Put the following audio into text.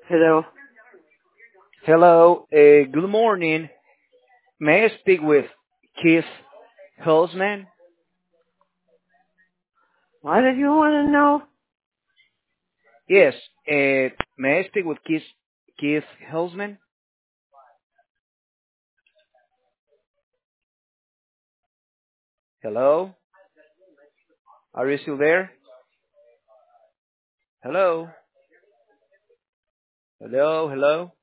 Hello. Hello, good morning. May I speak with Keith Hillsman? What did you want to know? Yes, may I speak with Keith Hillsman? Hello, are you still there? Hello, hello, hello.